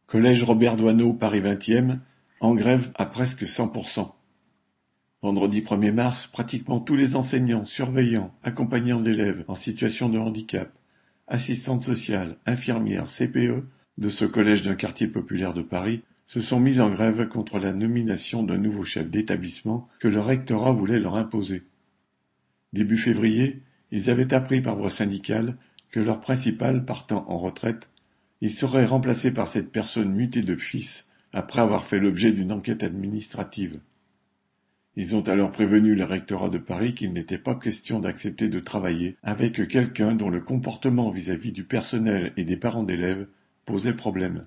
Collège Robert Doisneau, Paris 20e, en grève à presque 100%. Vendredi 1er mars, pratiquement tous les enseignants, surveillants, accompagnants d'élèves en situation de handicap, assistantes sociales, infirmières, CPE de ce collège d'un quartier populaire de Paris se sont mis en grève contre la nomination d'un nouveau chef d'établissement que le rectorat voulait leur imposer. Début février, ils avaient appris par voie syndicale que leur principal partant en retraite, il serait remplacé par cette personne mutée d'office après avoir fait l'objet d'une enquête administrative. Ils ont alors prévenu le rectorat de Paris qu'il n'était pas question d'accepter de travailler avec quelqu'un dont le comportement vis-à-vis du personnel et des parents d'élèves posait problème.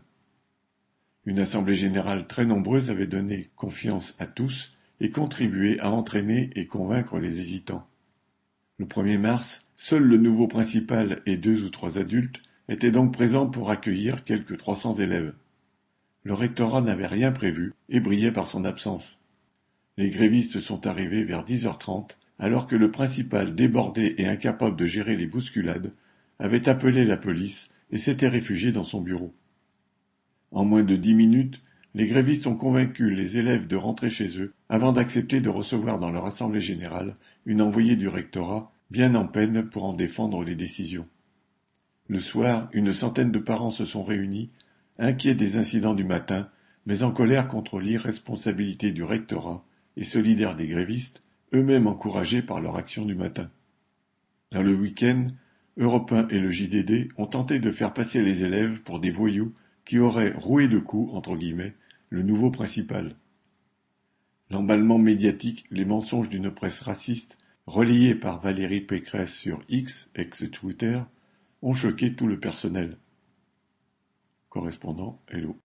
Une assemblée générale très nombreuse avait donné confiance à tous et contribué à entraîner et convaincre les hésitants. Le 1er mars, seul le nouveau principal et 2 ou 3 adultes étaient donc présents pour accueillir quelques 300 élèves. Le rectorat n'avait rien prévu et brillait par son absence. Les grévistes sont arrivés vers 10h30, alors que le principal, débordé et incapable de gérer les bousculades, avait appelé la police et s'était réfugié dans son bureau. En moins de 10 minutes, les grévistes ont convaincu les élèves de rentrer chez eux avant d'accepter de recevoir dans leur assemblée générale une envoyée du rectorat, bien en peine pour en défendre les décisions. Le soir, une centaine de parents se sont réunis, inquiets des incidents du matin, mais en colère contre l'irresponsabilité du rectorat et solidaires des grévistes, eux-mêmes encouragés par leur action du matin. Dans le week-end, Europe 1 et le JDD ont tenté de faire passer les élèves pour des voyous qui auraient roué de coups, entre guillemets, le nouveau principal. L'emballement médiatique, les mensonges d'une presse raciste, relayés par Valérie Pécresse sur X, ex-Twitter, ont choqué tout le personnel. Correspondant Hello.